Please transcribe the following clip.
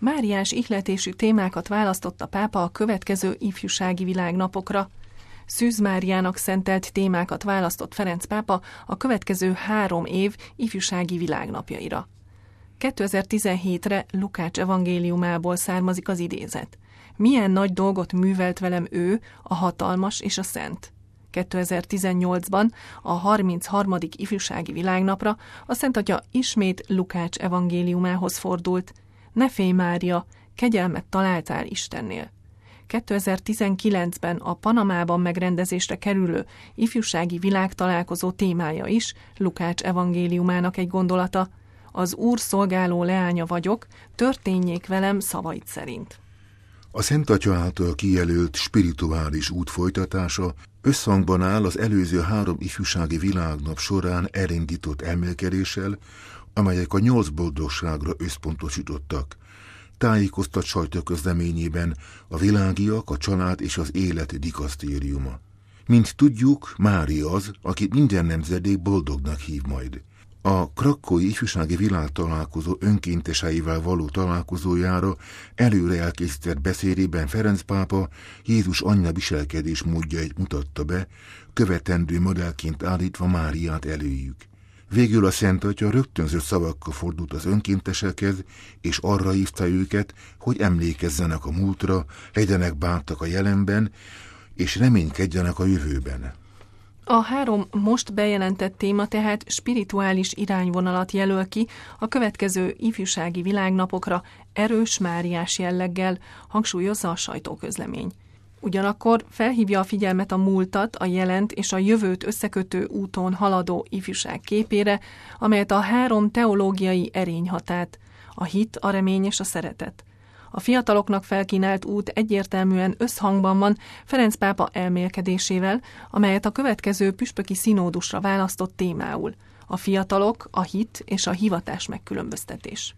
Máriás ihletésű témákat választott a pápa a következő ifjúsági világnapokra. Szűz Máriának szentelt témákat választott Ferenc pápa a következő 3 év ifjúsági világnapjaira. 2017-re Lukács evangéliumából származik az idézet. Milyen nagy dolgot művelt velem ő, a hatalmas és a szent. 2018-ban, a 33. ifjúsági világnapra a Szent Atya ismét Lukács evangéliumához fordult. Ne félj, Mária, kegyelmet találtál Istennél. 2019-ben a Panamában megrendezésre kerülő ifjúsági világtalálkozó témája is Lukács evangéliumának egy gondolata. Az Úr szolgáló leánya vagyok, történjék velem szavait szerint. A Szent Atya által kijelölt spirituális út folytatása összhangban áll az előző 3 ifjúsági világnap során elindított emelkedéssel, amelyek a 8 boldogságra összpontosítottak. Tájékoztat sajtóközleményében a világiak, a család és az élet dikasztériuma. Mint tudjuk, Mária az, akit minden nemzedék boldognak hív majd. A krakkói ifjúsági világtalálkozó önkénteseivel való találkozójára előre elkészített beszédében Ferenc pápa Jézus anyja viselkedés módjait mutatta be, követendő modellként állítva Máriát előjük. Végül a Szent Atya rögtönzött szavakkal fordult az önkéntesekhez, és arra hívta őket, hogy emlékezzenek a múltra, legyenek bátrak a jelenben, és reménykedjenek a jövőben. A 3 most bejelentett téma tehát spirituális irányvonalat jelöl ki a következő ifjúsági világnapokra erős máriás jelleggel, hangsúlyozza a sajtóközlemény. Ugyanakkor felhívja a figyelmet a múltat, a jelent és a jövőt összekötő úton haladó ifjúság képére, amelyet a 3 teológiai erényhatát, a hit, a remény és a szeretet. A fiataloknak felkínált út egyértelműen összhangban van Ferenc pápa elmélkedésével, amelyet a következő püspöki színódusra választott témául. A fiatalok, a hit és a hivatás megkülönböztetés.